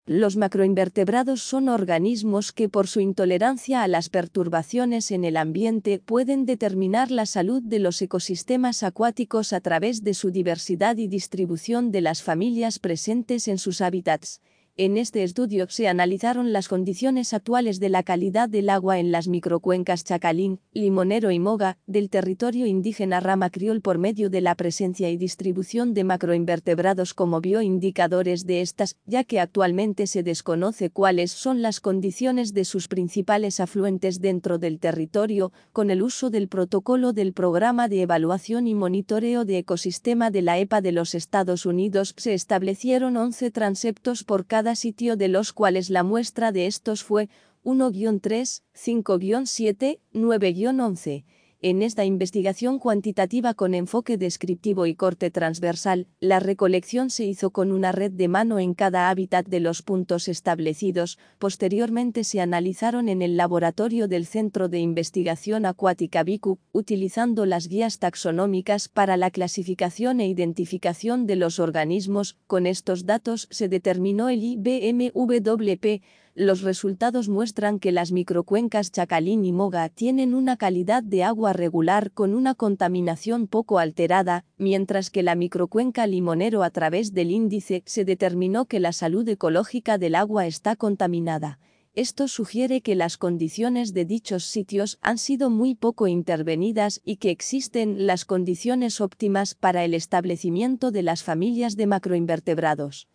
Los macroinvertebrados son organismos que por su intolerancia a las perturbaciones en el ambiente pueden determinar la salud de los ecosistemas acuáticos a través de su diversidad y distribución de las familias presentes en sus hábitats. En este estudio se analizaron las condiciones actuales de la calidad del agua en las microcuencas Chacalín, Limonero y Moga, del territorio indígena Rama Criol por medio de la presencia y distribución de macroinvertebrados como bioindicadores de estas, ya que actualmente se desconoce cuáles son las condiciones de sus principales afluentes dentro del territorio, con el uso del protocolo del Programa de Evaluación y Monitoreo de Ecosistema de la EPA de los Estados Unidos. Se establecieron 11 transeptos por cada sitio, de los cuales la muestra de estos fue 1-3, 5-7, 9-11. En esta investigación cuantitativa con enfoque descriptivo y corte transversal, la recolección se hizo con una red de mano en cada hábitat de los puntos establecidos. Posteriormente se analizaron en el laboratorio del Centro de Investigación Acuática BICU, utilizando las guías taxonómicas para la clasificación e identificación de los organismos. Con estos datos se determinó el IBMWP. Los resultados muestran que las microcuencas Chacalín y Moga tienen una calidad de agua regular con una contaminación poco alterada, mientras que la microcuenca Limonero, a través del índice, se determinó que la salud ecológica del agua está contaminada. Esto sugiere que las condiciones de dichos sitios han sido muy poco intervenidas y que existen las condiciones óptimas para el establecimiento de las familias de macroinvertebrados.